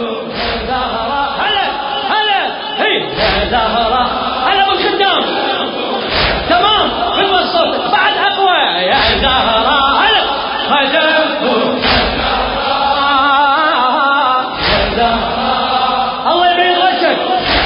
زهرة هلا هلا هي يا زهرة هلا والخدام تمام من الصوت بعد أقوى يا زهرة هلا خدمكم يا زهرة الله يبين غشك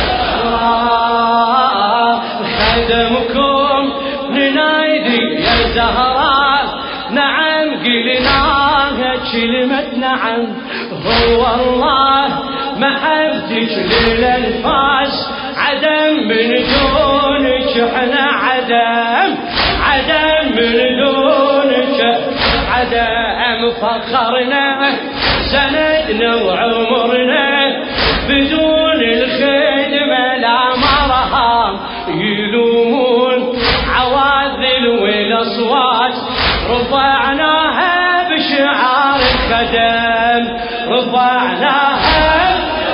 خدمكم ننادي يا زهرة نعم قلناها كلمة نعم هو الله محبتك للأنفاس عدم من دونك احنا عدم من دونك عدم فخرنا سندنا وعمرنا بدون الخدمة لا مرهم يلومون عواذل والأصوات رفعناها بشعار الخدم رفعناها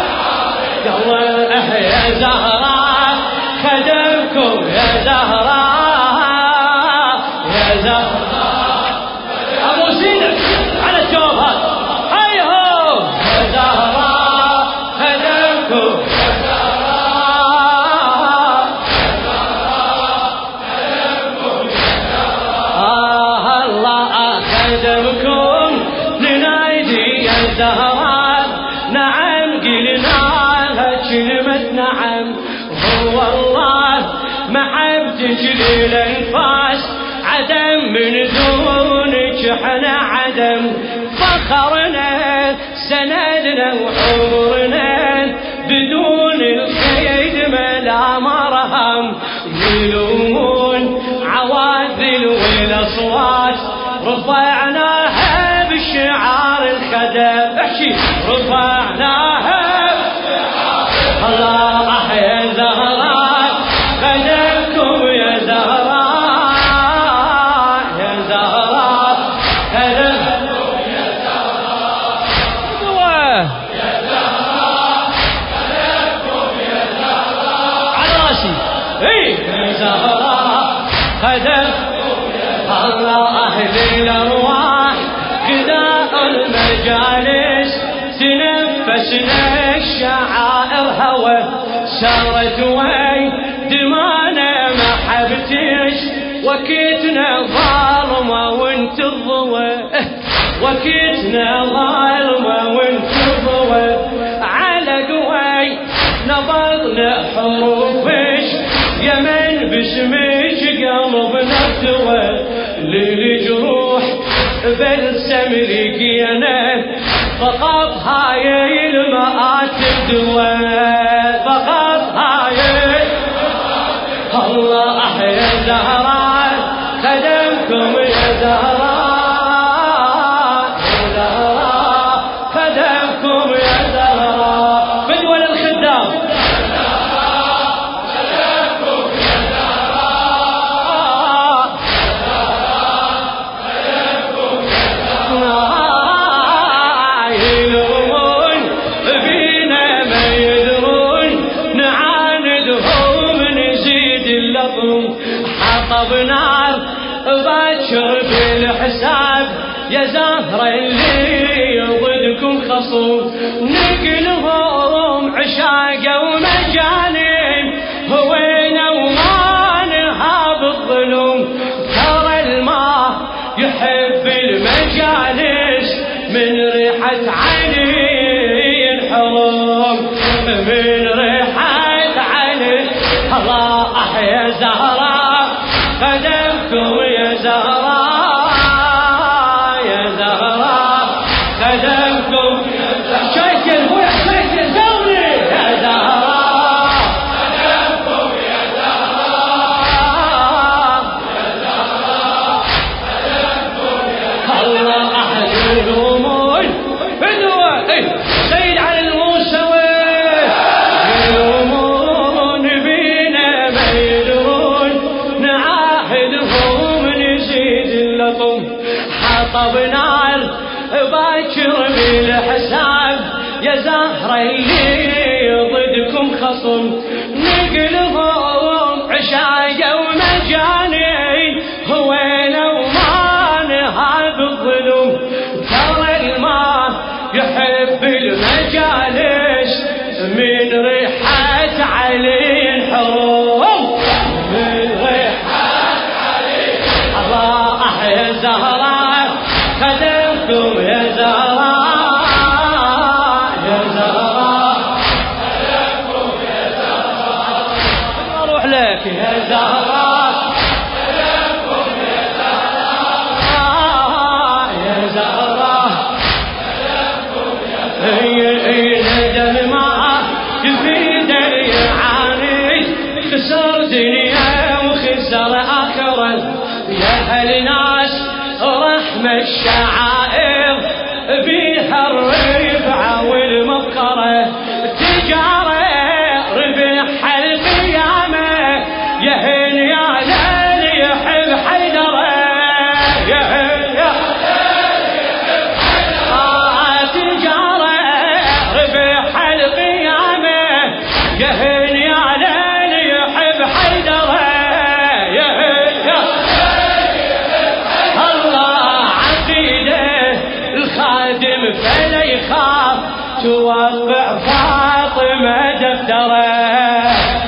الله يا زهراء خدمكم يا زهراء يا زهراء أبو زينب على الجواب هذا هيهو يا زهراء خدمكم يا زهراء خدمكم يا زهراء الله خدمكم ننادي يا زهراء نعم قلناها كلمة نعم هو الله محبتك للأنفاس عدم من دونك احنا عدم فخرنا سندنا وعمرنا بدون الخدمة لا مرهم يلومون عواذل والأصوات رفعناها بشعار الخدم احكي رفعناها الله يا زهراء خدمكم يا زهراء يا زهراء خدمكم يا زهراء يا زهراء خدمكم يا زهراء على راسي يا زهراء خدمكم يا الله أهل الأرواح غذاء المجالس تنفسنا الشعائر هوى سارت وين دمانا محبتش وكيتنا ظالمة وانت الضوى وكيتنا ظالمة وانت الضوى على قوي نبضنا حروفش يمن باسمك قلبنا ارتوى للجروح بلسم لقينا فقط هاي المآتب دواء فقط هاي الله يا زهراء خدمكم يا زهراء يا زهراء خدمكم يا زهراء بدول الخدام خدمكم يا زهراء خدمكم يا زهراء حطب نار باكر بالحساب يا زهرة اللي ضدكم خصوم نقلهم عشاقة ومجانين هوينا وما نهاب الظلم ترى الماء يحب المجالس من ريحة عيني الحرم من ريحة عيني الله يا زهراء خدمكم يا زهراء يا زهراء خدمكم شايكل هو شايكل دوري يا زهراء خدمكم يا زهراء يا زهراء خدمكم يا الله أحد الهموم بدوى سيد علي الموسوي حطب نار باكر بالحساب يا زهرة اللي ضدكم خصم نقلهم عشاية ومجانين هوينا وما نهاب الظلم ترى الماء يحب المجالين من ريحة علي الحروم من ريحة علي الله يا زهراء خدمكم يا زهراء يا زهراء خدمكم يا زهراء اروح لك يا زهراء خدمكم يا زهراء يا زهراء خدمكم يا زهراء خسر دنيا وخسر آخرة يا هالناس رحمة الشعائر بيها الرفعة والمفخرة تجارة ربح القيامة يا هن يا ليل يحب حيدرة يا هن يا تجارة ربح القيامة يا هن يا فلا يخاف توقع فاطمة دفتره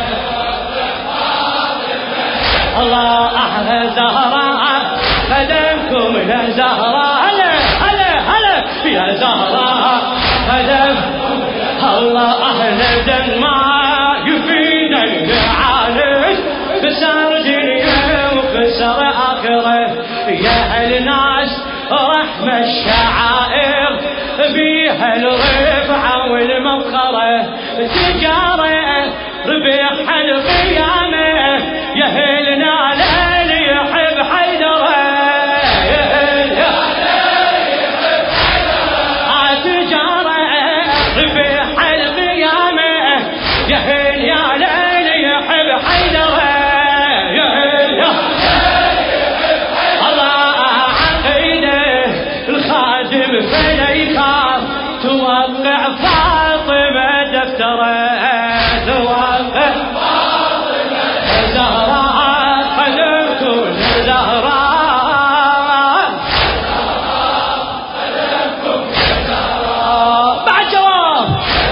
الله أحلى زهراء خدمكم يا زهراء هلا هلا هلا يا زهراء خدمكم الله أحلى دماء يفينا العالج خسر دنيا وخسر آخرة يا الناس رحمة الشعائر بيها الرفعة والمفخرة تجارة ربح القيامة يا هلنا ليل يحب حيدرة يا هلنا ليل يحب حيدرة تجارة ربح القيامة يا هلنا ليل يحب حيدرة يا هلنا فلا يخاف توقع فاطمة دفتره توقع فاطمة زهراء خدمكم زهراء خدمكم زهراء بعد جواب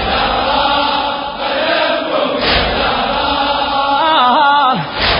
خدمكم زهراء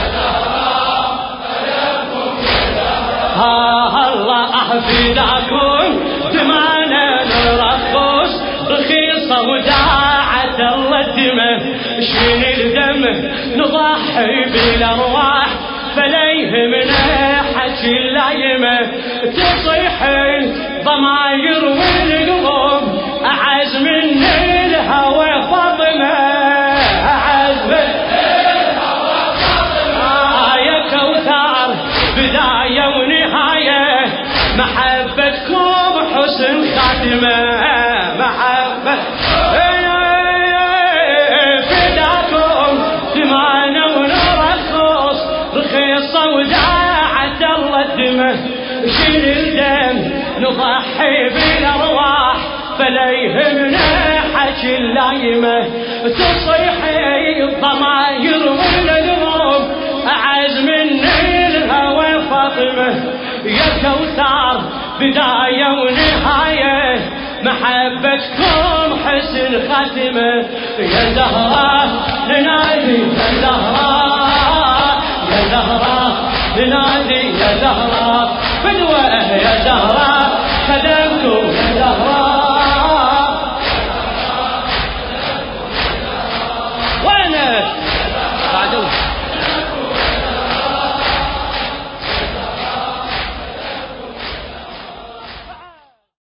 خدمكم زهراء الله أحفظكم زمانا نرخص رخيصة وداعة الله الدمه شين الدم نضحي بالأرواح فلا يهمنا حكي اللايمة تصيح الضماير والقلوب أعز من الهوى فاطمة أعز من الهوى فاطمة يا كوثر بداية ونهاية محبتكم حسن خاتمة محبة فداكم دمانا ونرخص رخيصة وداعة الله الدمه شيل الدم نضحي بالأرواح فلا يهمنا حكي اللايمة تصيحي الضماير والقلوب أعز من الهوى فاطمة يا كوثر بداية ونهاية محبتكم حسن خاتمة يا زهراء ننادي يا زهراء يا زهراء ننادي يا زهراء فدوة يا زهراء